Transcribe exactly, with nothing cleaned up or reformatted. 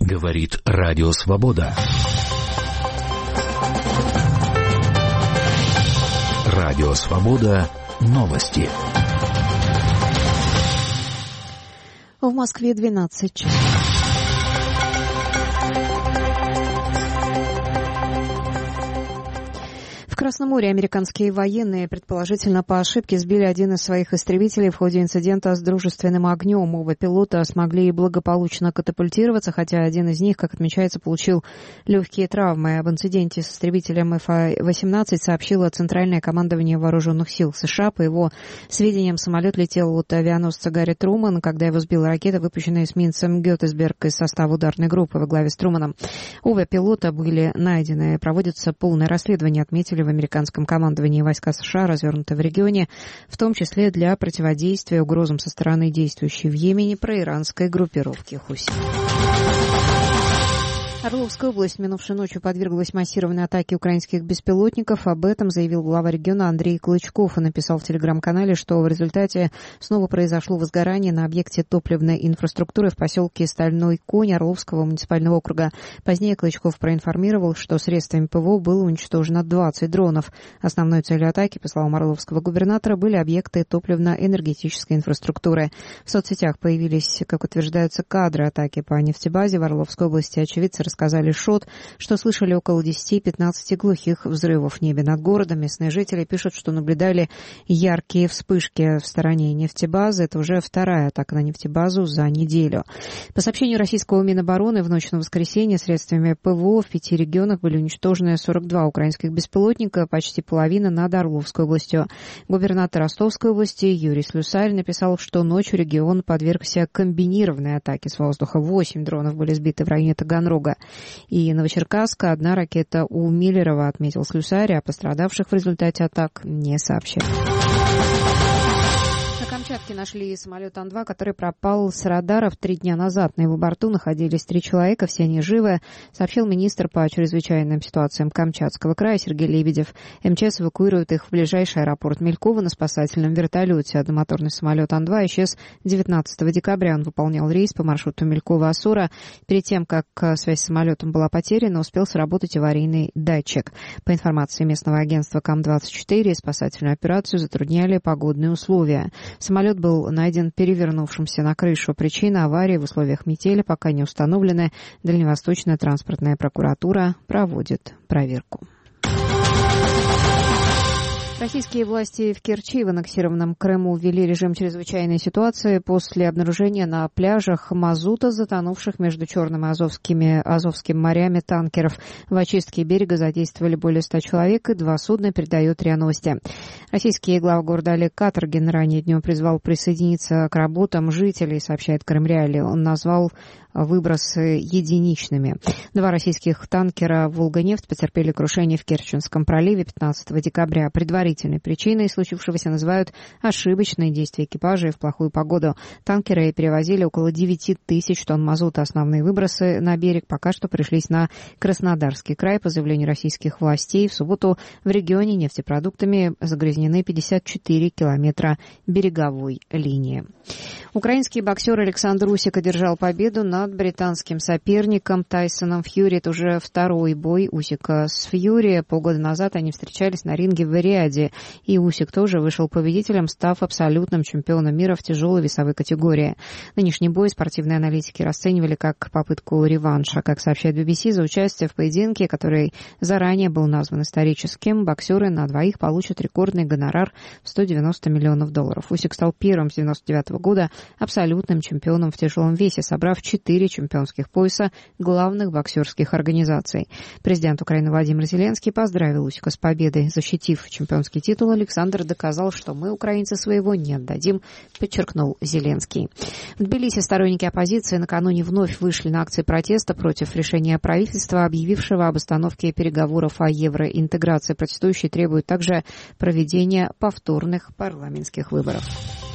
Говорит Радио Свобода. Радио Свобода. Новости. В Москве двенадцать часов. В Красном море американские военные, предположительно по ошибке, сбили один из своих истребителей в ходе инцидента с дружественным огнем. Оба пилота смогли благополучно катапультироваться, хотя один из них, как отмечается, получил легкие травмы. Об инциденте с истребителем эф восемнадцать сообщило Центральное командование Вооруженных сил США. По его сведениям, самолет летел от авианосца Гарри Труман, когда его сбила ракета, выпущенная эсминцем Геттисберг из состава ударной группы во главе с Труманом. Оба пилота были найдены. Проводится полное расследование, отметили в американском командовании войска США, развернуты в регионе, в том числе для противодействия угрозам со стороны действующей в Йемене проиранской группировки Хуси. Орловская область минувшей ночью подверглась массированной атаке украинских беспилотников. Об этом заявил глава региона Андрей Клычков и написал в телеграм-канале, что в результате снова произошло возгорание на объекте топливной инфраструктуры в поселке Стальной Конь Орловского муниципального округа. Позднее Клычков проинформировал, что средствами ПВО было уничтожено двадцать дронов. Основной целью атаки, по словам орловского губернатора, были объекты топливно-энергетической инфраструктуры. В соцсетях появились, как утверждаются, кадры атаки по нефтебазе в Орловской области. Очевидцы рассказали ШОТ, что слышали около десяти-пятнадцати глухих взрывов в небе над городом. Местные жители пишут, что наблюдали яркие вспышки в стороне нефтебазы. Это уже вторая атака на нефтебазу за неделю. По сообщению российского Минобороны, в ночь на воскресенье средствами ПВО в пяти регионах были уничтожены сорок два украинских беспилотника, почти половина над Орловской областью. Губернатор Ростовской области Юрий Слюсарь написал, что ночью регион подвергся комбинированной атаке с воздуха. Восемь дронов были сбиты в районе Таганрога и Новочеркасска. Одна ракета у Миллерова, отметил Слюсарь, а пострадавших в результате атак не сообщали. На Камчатке нашли самолет Ан два, который пропал с радаров три дня назад. На его борту находились три человека, все они живы, сообщил министр по чрезвычайным ситуациям Камчатского края Сергей Лебедев. МЧС эвакуирует их в ближайший аэропорт Мелькова на спасательном вертолете. Одномоторный самолет Ан два исчез девятнадцатого декабря. Он выполнял рейс по маршруту Мелькова-Осора. Перед тем, как связь с самолетом была потеряна, успел сработать аварийный датчик. По информации местного агентства Кам двадцать четыре, спасательную операцию затрудняли погодные условия. Самолет был найден перевернувшимся на крышу. Причина аварии в условиях метели пока не установлены. Дальневосточная транспортная прокуратура проводит проверку. Российские власти в Керчи, в аннексированном Крыму, ввели режим чрезвычайной ситуации после обнаружения на пляжах мазута, затонувших между Черным и Азовскими, Азовским морями танкеров. В очистке берега задействовали более ста человек, и два судна, передает РИА Новости. Российский глава города Олег Каторгин ранее днем призвал присоединиться к работам жителей, сообщает Крымреалии. Он назвал выбросы единичными. Два российских танкера «Волга-нефть» потерпели крушение в Керченском проливе пятнадцатого декабря. Предварительной причиной случившегося называют ошибочные действия экипажей в плохую погоду. Танкеры перевозили около девяти тысяч тонн мазута. Основные выбросы на берег пока что пришлись на Краснодарский край. По заявлению российских властей, в субботу в регионе нефтепродуктами загрязнены пятьдесят четыре километра береговой линии. Украинский боксер Александр Усик одержал победу над британским соперником Тайсоном Фьюри. Это уже второй бой Усика с Фьюри. Полгода назад они встречались на ринге в Риаде, и Усик тоже вышел победителем, став абсолютным чемпионом мира в тяжелой весовой категории. Нынешний бой спортивные аналитики расценивали как попытку реванша. Как сообщает би би си, за участие в поединке, который заранее был назван историческим, боксеры на двоих получат рекордный гонорар в сто девяносто миллионов долларов. Усик стал первым с девяносто девятого года абсолютным чемпионом в тяжелом весе, собрав четыре чемпионских пояса главных боксерских организаций. Президент Украины Владимир Зеленский поздравил Усика с победой. Защитив чемпионский титул, Александр доказал, что мы, украинцы, своего не отдадим, подчеркнул Зеленский. В Тбилиси сторонники оппозиции накануне вновь вышли на акции протеста против решения правительства, объявившего об остановке переговоров о евроинтеграции. Протестующие требуют также проведения повторных парламентских выборов.